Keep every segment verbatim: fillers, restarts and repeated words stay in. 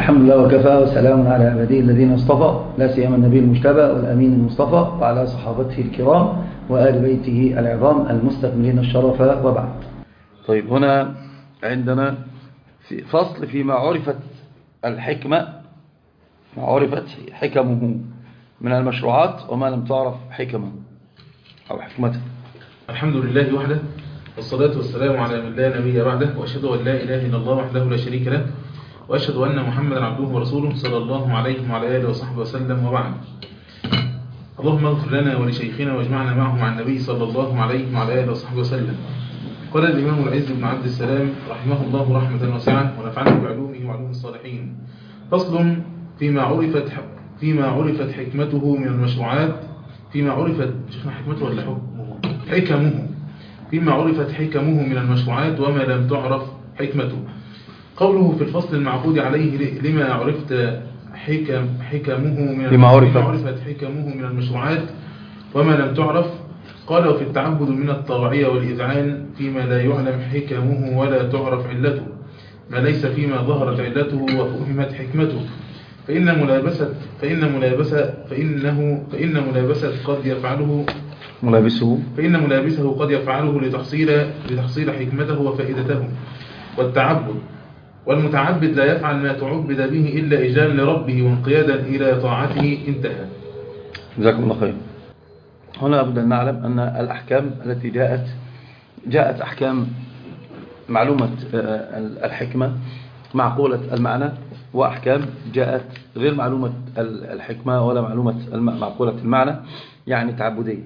الحمد لله وكفى وسلام على عباده الذين اصطفى، لا سيما النبي المجتبى والأمين المصطفى وعلى صحابته الكرام وآل بيته العظام المستكملين الشرف، وبعد. طيب، هنا عندنا في فصل فيما عرفت الحكمة، ما عرفت حكمه من المشروعات وما لم تعرف حكمه أو حكمته. الحمد لله وحده، والصلاة والسلام على من لا نبي بعده، وأشهد أن لا إله إلا الله وحده لا شريك له، وأشهد أن محمدا عبده ورسوله صلى الله عليه وعلى آله وصحبه وسلم، وبعد. اللهم اغفر لنا ولشيخنا واجمعنا معه مع النبي صلى الله عليه وعلى آله وصحبه وسلم. قال الإمام العز بن عبد السلام رحمه الله رحمة واسعة، ونفعنا بعلومه وعلوم الصالحين. فصل فيما عرفت فيما عرفت حكمته من المشروعات فيما عرفت شيخنا حكمته ولا حكمه حكمه فيما عرفت حكمه من المشروعات وما لم تعرف حكمته. قوله في الفصل المعقود عليه لما عرفت حكم حكمه من لما عرفت. عرفت حكمه من المشروعات وما لم تعرف. قال: وفي التعبد من الطواعية والإذعان فيما لا يعلم حكمه ولا تعرف علته، ما ليس فيما ظهرت علته وفهمت حكمته، فإن ملابسة فإن ملابسة فإنه فإن ملابسة قد يفعله ملابسه فإن ملابسه قد يفعله لتحصيل لتحصيل حكمته وفائدته. والتعبد والمتعبد لا يفعل ما تعبد به إلا إجلالا لربه وانقيادا إلى طاعته. انتهى. جزاكم الله خير. هنا لابد أن نعلم أن الأحكام التي جاءت جاءت أحكام معلومة الحكمة معقولة المعنى، وأحكام جاءت غير معلومة الحكمة ولا معلومة معقولة المعنى، يعني تعبدية.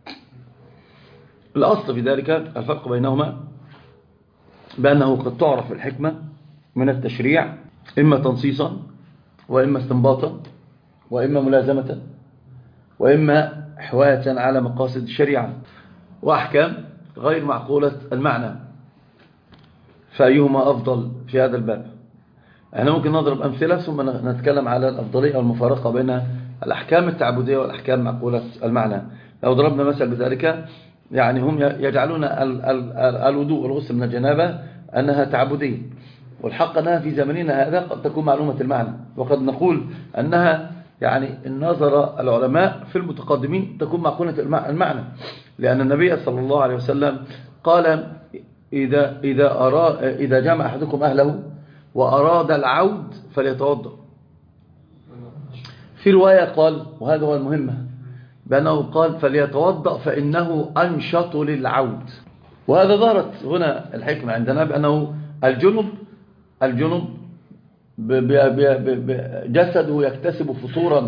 الأصل في ذلك الفرق بينهما بأنه قد تعرف الحكمة من التشريع إما تنصيصا وإما استنباطا وإما ملازمة وإما حواية على مقاصد الشريعة، وأحكام غير معقولة المعنى، فأيهما أفضل في هذا الباب؟ احنا ممكن نضرب أمثلة ثم نتكلم على الأفضلية والمفارقة بين الأحكام التعبدية والأحكام معقولة المعنى. لو ضربنا مثل بذلك، يعني هم يجعلون الوضوء والغسل من الجنابة أنها تعبدية، والحق أنها في زمننا هذا قد تكون معلومة المعنى، وقد نقول أنها يعني النظر العلماء في المتقدمين تكون معقولة المعنى، لأن النبي صلى الله عليه وسلم قال: إذا, إذا, أراد إذا جمع أحدكم أهله وأراد العود فليتوضأ. في رواية قال، وهذا هو المهمة، بأنه قال: فليتوضأ فإنه أنشط للعود. وهذا ظهرت هنا الحكمة عندنا بأنه الجنب الجنب جسده يكتسب فطورا،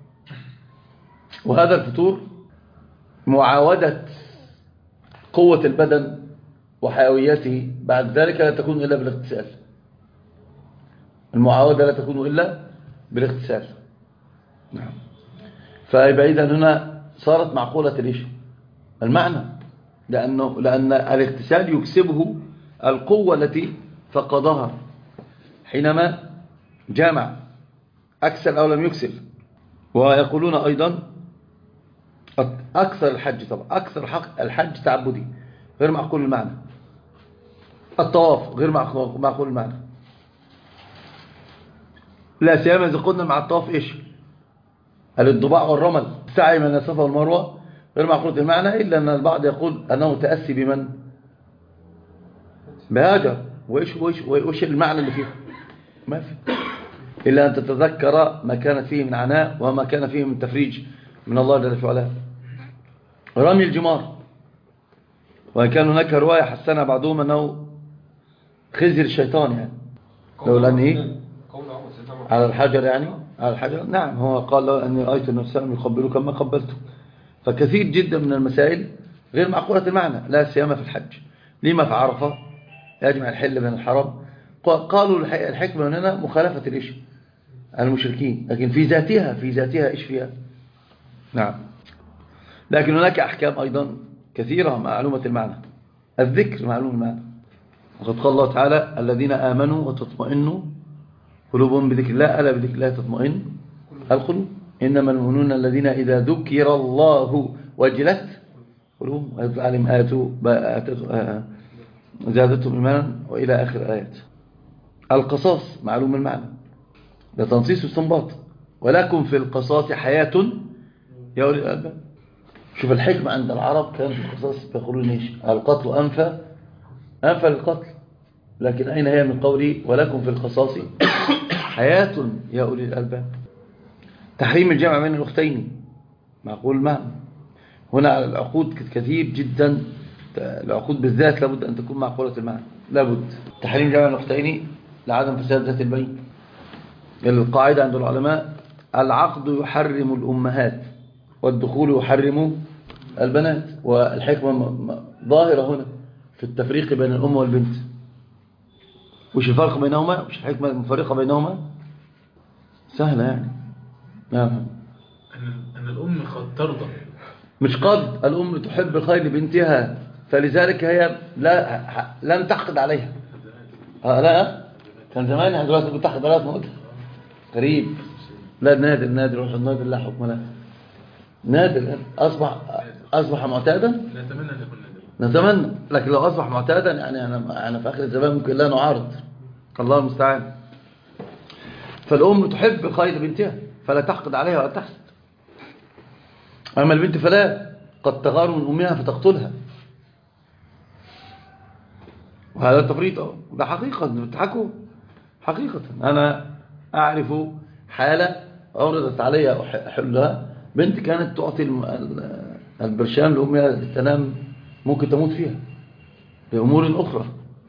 وهذا الفطور معاودة قوة البدن وحيويته بعد ذلك لا تكون إلا بالاغتسال. المعاودة لا تكون إلا بالاغتسال. نعم. فإذا هنا صارت معقولة ليش المعنى، لأنه لأن الاغتسال يكسبه القوة التي فقدها حينما جامع، أكسل أو لم يكسل. ويقولون أيضا أكثر الحج طبعا أكثر الحج تعبدي غير معقول المعنى، الطواف غير معقول المعنى، لا سيما إذا قلنا مع الطواف إيش الانضباع والرمل، السعي من الصفا والمروة غير معقول المعنى، إلا أن البعض يقول أنه تأسي بمن بهاجر، وإيش, وإيش, وإيش المعنى اللي فيه؟ ما في إلا أن تتذكر ما كانت فيه من عناء وما كان فيه من تفريج من الله جل في علاه. رمي الجمار، وإن كان هناك رواية حسنها بعضهم أنه خزي الشيطان، يعني لو لأنه على الحجر، يعني على الحجر. نعم، هو قال له أني رأيت النبي صلى الله عليه وسلم يقبله كما قبلته. فكثير جدا من المسائل غير معقولة المعنى، لا سيما في الحج. لما في عرفة يجمع الحل بين الحرم، قالوا الحكمة هنا مخالفة ليش المشركين، لكن في ذاتها في ذاتها إيش فيها؟ نعم. لكن هناك أحكام أيضا كثيرة معلومة المعنى. الذكر معلوم المعنى، وقد قال الله تعالى: الذين آمنوا وتطمئن قلوبهم بذكر الله، ألا بذكر الله تطمئن القلوب، إنما المؤمنون الذين إذا ذكر الله وجلت قلوبهم ويتلى عليهم آياته زادتهم إيمانا، وإلى آخر الآيات. القصاص معلوم المعنى، ده تنصيص واستنباط. ولكم في القصاص حياة يا أولي الألباب. شوف الحكمة عند العرب، كان في القصاص يقولون ايش؟ القتل أنفى أنفى للقتل، لكن أين هي من قولي ولكم في القصاص حياة يا أولي الألباب. تحريم الجمع بين الأختين معقول المعنى. هنا على العقود كثير جدا، العقود بالذات لابد أن تكون معقولة المعنى، لابد. تحريم جمع الأختين لعدم فساد ذات البين. القاعدة عند العلماء: العقد يحرم الأمهات والدخول يحرم البنات. والحكمة ظاهرة هنا في التفريق بين الأم والبنت. وش الفرق بينهما؟ وش الحكمة المفرقة بينهما؟ سهلة يعني. نعم. أن الأم قد ترضى، مش قد الأم تحب الخير لبنتها، فلذلك هي لا لم تعقد عليها. آه لا كان زمان احنا دلوقتي كنت تاخد عليها موت غريب. لا نادر نادر روح النادر لا حكم له. نادر أصبح أصبح معتادا. نتمنى أن يكون نادر. نتمنى، لكن لو أصبح معتادا يعني أنا أنا في آخر الزمان ممكن لا نعارض. الله المستعان. فالأم تحب الخير لبنتها فلا تعقد عليها ولا تحسد. أما البنت فلا، قد تغار من أمها فتقتلها. وهذا التفريط ده حقيقة بتضحكوا حقيقة. أنا أعرف حالة أوردت علي أحلها، بنت كانت تعطي البرشام لأمها تنام، ممكن تموت فيها بأمور أخرى.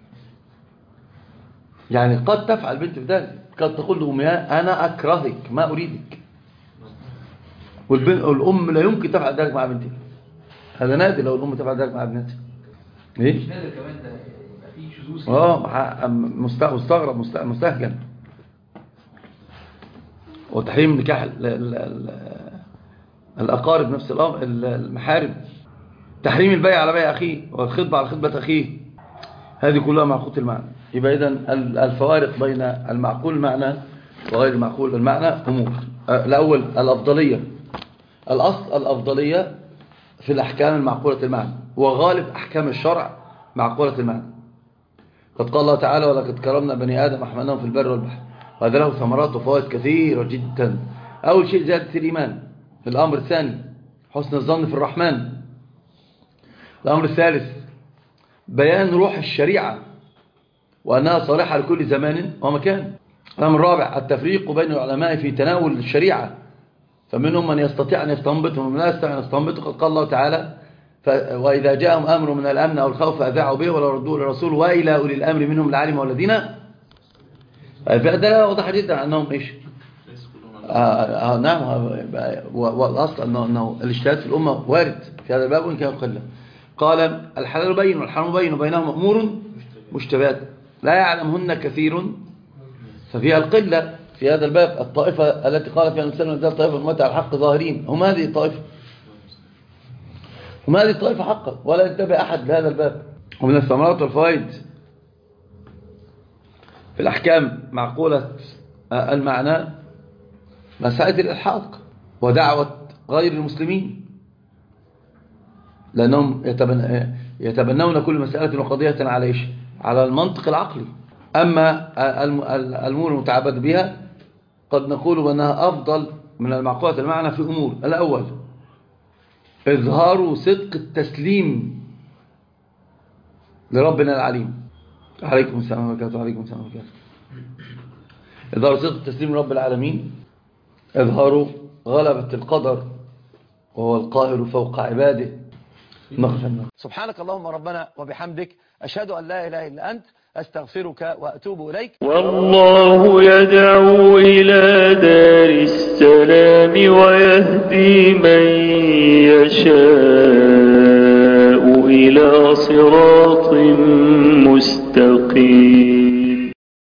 يعني قد تفعل بنت بذلك، قد تقول لأمها أنا أكرهك ما أريدك، والأم لا يمكن تفعل ذلك مع بنتها. هذا نادر لو الأم تفعل ذلك مع ابنتها. إيه؟ مش نادر كمان، ده يبقى فيه شذوذ. اه مستغرب مستهجن. وتحريم نكاح الأقارب نفس الأمر، المحارم. تحريم البيع على بيع أخيه والخطبة على خطبة أخيه، هذه كلها معقولة المعنى. يبقى إذن الفوارق بين المعقول المعنى وغير المعقول المعنى أمور. الأول الأفضلية. الأصل الأفضلية في الأحكام المعقولة المعنى، وغالب أحكام الشرع معقولة المعنى. قد قال الله تعالى ولقد كرمنا بني آدم وحملناهم في البر والبحر، وهذا له ثمرات وفوائد كثيرة جدا. أول شيء زيادة الإيمان. الأمر الثاني حسن الظن في الرحمن. الأمر الثالث بيان روح الشريعة وأنها صالحة لكل زمان ومكان. الأمر الرابع التفريق بين العلماء في تناول الشريعة، فمنهم من يستطيع أن يستنبط ومن لا يستطيع أن يستنبط. قد قال الله تعالى وإذا جاءهم أمر من الأمن أو الخوف أذاعوا به ولو ردوه للرسول وإلى أولي الأمر منهم العالم والذين. فده واضح جدا أنهم إيش آه آه نعم. والأصل أنه, أنه الاجتهاد في الأمة وارد في هذا الباب وإن كان قلة. قال الحلال بين والحرام بين وبينهم أمور مشتبهات لا يعلمهن كثير ففيها القلة. في هذا الباب الطائفة التي قال فيها الإنسان والإنسان طائفة متى على الحق ظاهرين، هم هذه الطائفة هم هذه الطائفة حقا، ولا ينتبه أحد لهذا الباب. ومن الثمرات والفوائد في الأحكام معقولة المعنى مسائل الإلحاق ودعوة غير المسلمين، لأنهم يتبنون كل مسألة وقضية على إيش؟ على المنطق العقلي. أما الأمور المتعبد بها قد نقول بأنها أفضل من المعقولة المعنى في أمور. الأول إظهار صدق التسليم لربنا العليم. عليكم السلام وبركاته. عليكم السلام وبركاته. إظهار صدق التسليم لرب العالمين، إظهار غلبة القدر وهو القاهر فوق عباده. سبحانك اللهم ربنا وبحمدك، أشهد أن لا إله إلا أنت، أستغفرك وأتوب إليك. والله يدعو إلى دار السلام ويهدي من يشاء إلى صراط مستقيم.